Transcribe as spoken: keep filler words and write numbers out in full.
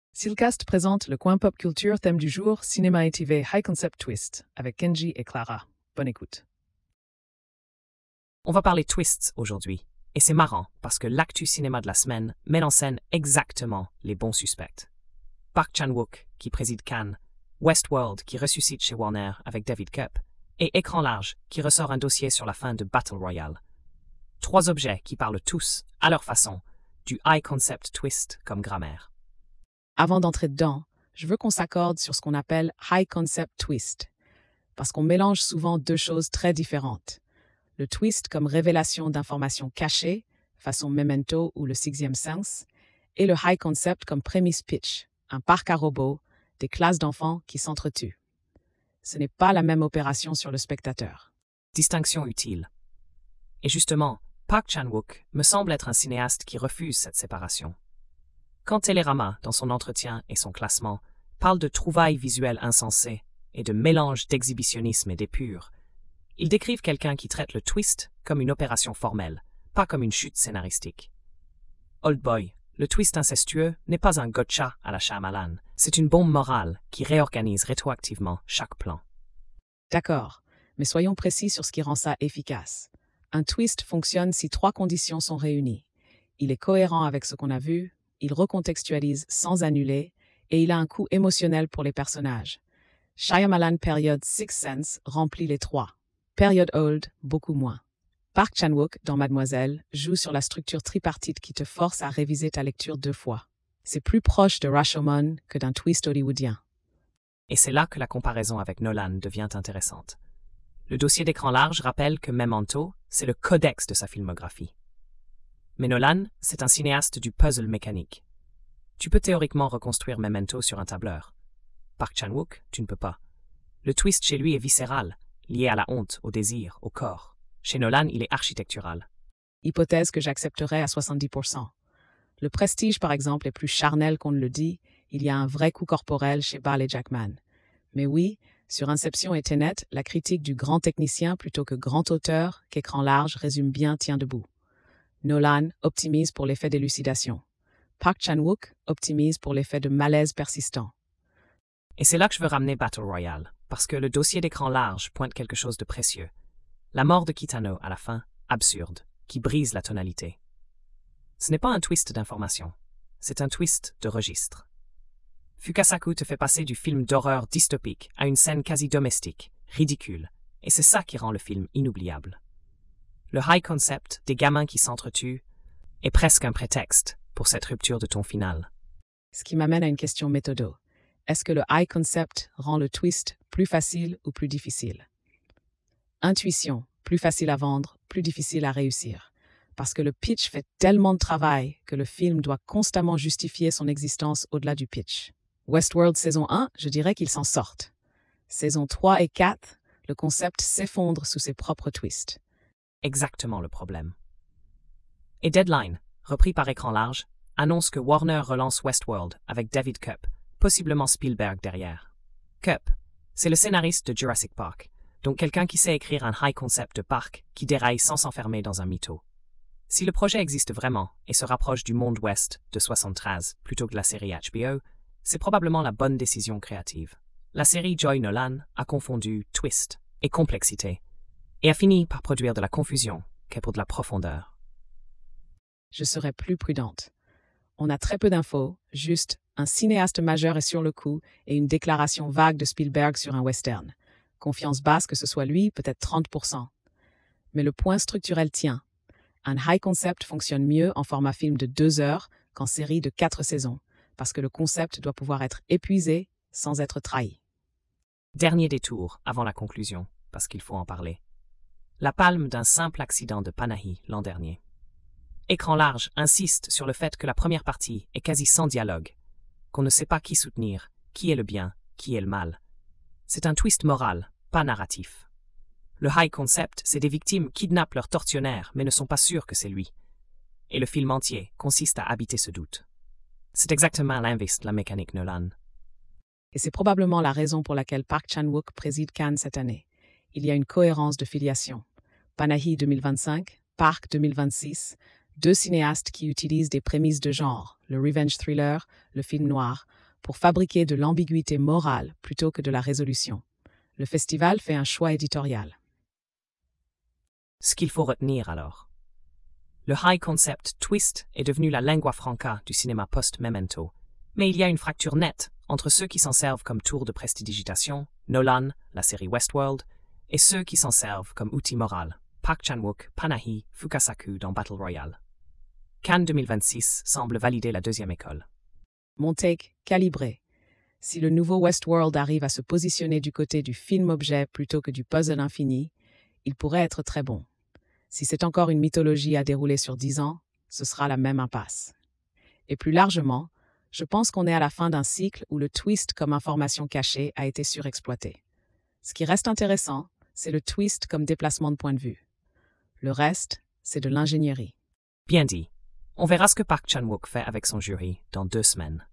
Silcast présente le coin pop culture, thème du jour, cinéma et T V High Concept Twist, avec Kenji et Clara. Bonne écoute. On va parler twists aujourd'hui, et c'est marrant parce que l'actu cinéma de la semaine met en scène exactement les bons suspects. Park Chan-wook, qui préside Cannes, Westworld, qui ressuscite chez Warner avec David Koepp, et Écran large, qui ressort un dossier sur la fin de Battle Royale. Trois objets qui parlent tous, à leur façon, du high concept twist comme grammaire. Avant d'entrer dedans, je veux qu'on s'accorde sur ce qu'on appelle High Concept Twist, parce qu'on mélange souvent deux choses très différentes. Le twist comme révélation d'informations cachées, façon Memento ou le sixième sens, et le high concept comme prémisse pitch, un parc à robots, des classes d'enfants qui s'entretuent. Ce n'est pas la même opération sur le spectateur. Distinction utile. Et justement, Park Chan-wook me semble être un cinéaste qui refuse cette séparation. Quand Télérama, dans son entretien et son classement, parle de trouvailles visuelles insensées et de mélange d'exhibitionnisme et d'épure, ils décrivent quelqu'un qui traite le twist comme une opération formelle, pas comme une chute scénaristique. Old Boy, le twist incestueux n'est pas un gotcha à la Shyamalan, c'est une bombe morale qui réorganise rétroactivement chaque plan. D'accord, mais soyons précis sur ce qui rend ça efficace. Un twist fonctionne si trois conditions sont réunies. Il est cohérent avec ce qu'on a vu, il recontextualise sans annuler, et il a un coût émotionnel pour les personnages. Shyamalan période Six Sense remplit les trois. Période Old, beaucoup moins. Park Chan-wook, dans Mademoiselle, joue sur la structure tripartite qui te force à réviser ta lecture deux fois. C'est plus proche de Rashomon que d'un twist hollywoodien. Et c'est là que la comparaison avec Nolan devient intéressante. Le dossier d'Écran large rappelle que Memento, c'est le codex de sa filmographie. Mais Nolan, c'est un cinéaste du puzzle mécanique. Tu peux théoriquement reconstruire Memento sur un tableur. Park Chan-wook, tu ne peux pas. Le twist chez lui est viscéral, lié à la honte, au désir, au corps. Chez Nolan, il est architectural. Hypothèse que j'accepterais à soixante-dix pour cent. Le Prestige, par exemple, est plus charnel qu'on ne le dit. Il y a un vrai coup corporel chez Ball et Jackman. Mais oui, sur Inception et Tenet, la critique du grand technicien plutôt que grand auteur, qu'Écran large résume bien tient debout. Nolan optimise pour l'effet d'élucidation. Park Chan-wook optimise pour l'effet de malaise persistant. Et c'est là que je veux ramener Battle Royale, parce que le dossier d'Écran large pointe quelque chose de précieux. La mort de Kitano à la fin, absurde, qui brise la tonalité. Ce n'est pas un twist d'information, c'est un twist de registre. Fukasaku te fait passer du film d'horreur dystopique à une scène quasi domestique, ridicule, et c'est ça qui rend le film inoubliable. Le high concept des gamins qui s'entretuent est presque un prétexte pour cette rupture de ton final. Ce qui m'amène à une question méthodo. Est-ce que le high concept rend le twist plus facile ou plus difficile? Intuition, plus facile à vendre, plus difficile à réussir. Parce que le pitch fait tellement de travail que le film doit constamment justifier son existence au-delà du pitch. Westworld saison un, je dirais qu'ils s'en sortent. Saison trois et quatre, le concept s'effondre sous ses propres twists. Exactement le problème. Et Deadline, repris par Écran large, annonce que Warner relance Westworld avec David Koepp, possiblement Spielberg derrière. Koepp, c'est le scénariste de Jurassic Park, donc quelqu'un qui sait écrire un high concept de parc qui déraille sans s'enfermer dans un mytho. Si le projet existe vraiment et se rapproche du monde ouest de soixante-treize plutôt que de la série H B O, c'est probablement la bonne décision créative. La série Joy Nolan a confondu twist et complexité, et a fini par produire de la confusion qu'est pour de la profondeur. Je serais plus prudente. On a très peu d'infos, juste un cinéaste majeur est sur le coup et une déclaration vague de Spielberg sur un western. Confiance basse que ce soit lui, peut-être trente pour cent. Mais le point structurel tient. Un high concept fonctionne mieux en format film de deux heures qu'en série de quatre saisons, parce que le concept doit pouvoir être épuisé sans être trahi. Dernier détour avant la conclusion, parce qu'il faut en parler. La palme d'un simple accident de Panahi l'an dernier. Écran large insiste sur le fait que la première partie est quasi sans dialogue, qu'on ne sait pas qui soutenir, qui est le bien, qui est le mal. C'est un twist moral, pas narratif. Le high concept, c'est des victimes kidnappent leur tortionnaire mais ne sont pas sûrs que c'est lui. Et le film entier consiste à habiter ce doute. C'est exactement l'inverse de la mécanique Nolan. Et c'est probablement la raison pour laquelle Park Chan-wook préside Cannes cette année. Il y a une cohérence de filiation. Panahi deux mille vingt-cinq, Park deux mille vingt-six, deux cinéastes qui utilisent des prémices de genre, le revenge thriller, le film noir, pour fabriquer de l'ambiguïté morale plutôt que de la résolution. Le festival fait un choix éditorial. Ce qu'il faut retenir alors. Le high concept twist est devenu la lingua franca du cinéma post-Memento, mais il y a une fracture nette entre ceux qui s'en servent comme tour de prestidigitation, Nolan, la série Westworld, et ceux qui s'en servent comme outil moral, Park Chan-wook, Panahi, Fukasaku dans Battle Royale. Cannes deux mille vingt-six semble valider la deuxième école. Mon take, calibré. Si le nouveau Westworld arrive à se positionner du côté du film-objet plutôt que du puzzle infini, il pourrait être très bon. Si c'est encore une mythologie à dérouler sur dix ans, ce sera la même impasse. Et plus largement, je pense qu'on est à la fin d'un cycle où le twist comme information cachée a été surexploité. Ce qui reste intéressant, c'est le twist comme déplacement de point de vue. Le reste, c'est de l'ingénierie. Bien dit. On verra ce que Park Chan-wook fait avec son jury dans deux semaines.